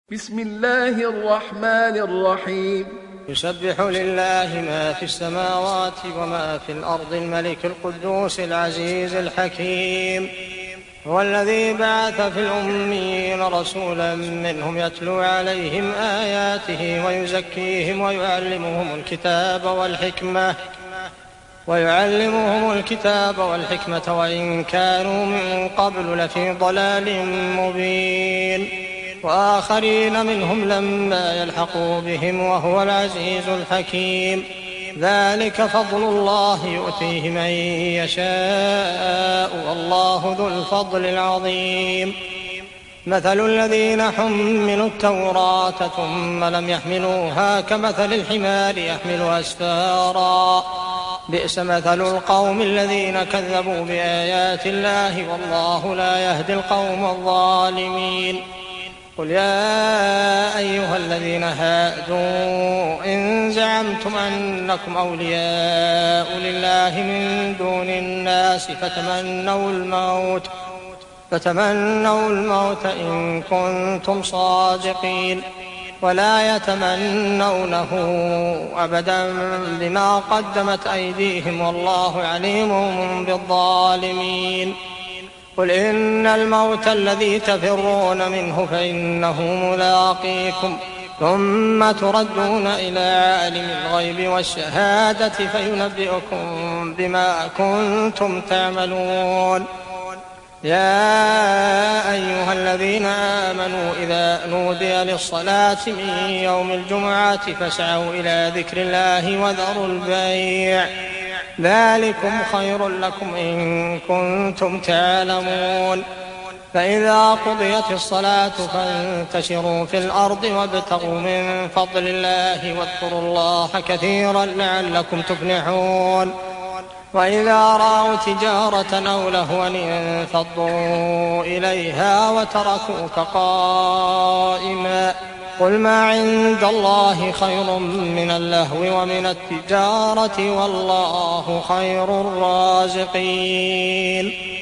بسم الله الرحمن الرحيم. يسبح لله ما في السماوات وما في الأرض الملك القدوس العزيز الحكيم. هو الذي بعث في الأميين رسولا منهم يتلو عليهم آياته ويزكيهم ويعلمهم الكتاب والحكمة وإن كانوا من قبل لفي ضلال مبين وآخرين منهم لما يلحقوا بهم وهو العزيز الحكيم. ذلك فضل الله يؤتيه من يشاء والله ذو الفضل العظيم. مثل الذين حملوا التوراة ثم لم يحملوها كمثل الحمار يحمل أسفارا بئس مثل القوم الذين كذبوا بآيات الله والله لا يهدي القوم الظالمين. قل يا أيها الذين هادوا إن زعمتم أنكم أولياء لله من دون الناس فتمنوا الموت إن كنتم صادقين ولا يتمنونه أبدا بما قدمت أيديهم والله عليم بالظالمين. قل إن الموت الذي تفرون منه فإنه ملاقيكم ثم تردون إلى عالم الغيب والشهادة فينبئكم بما كنتم تعملون. يا أيها الذين آمنوا إذا نودي للصلاة من يوم الجمعة فاسعوا إلى ذكر الله وذروا البيع ذلكم خير لكم إن كنتم تعلمون. فإذا قضيت الصلاة فانتشروا في الأرض وابتغوا من فضل الله واذكروا الله كثيرا لعلكم تفلحون. وإذا رأوا تجارة أو لهوا انفضوا إليها وتركوك قائما قل ما عند الله خير من اللهو ومن التجارة والله خير الرازقين.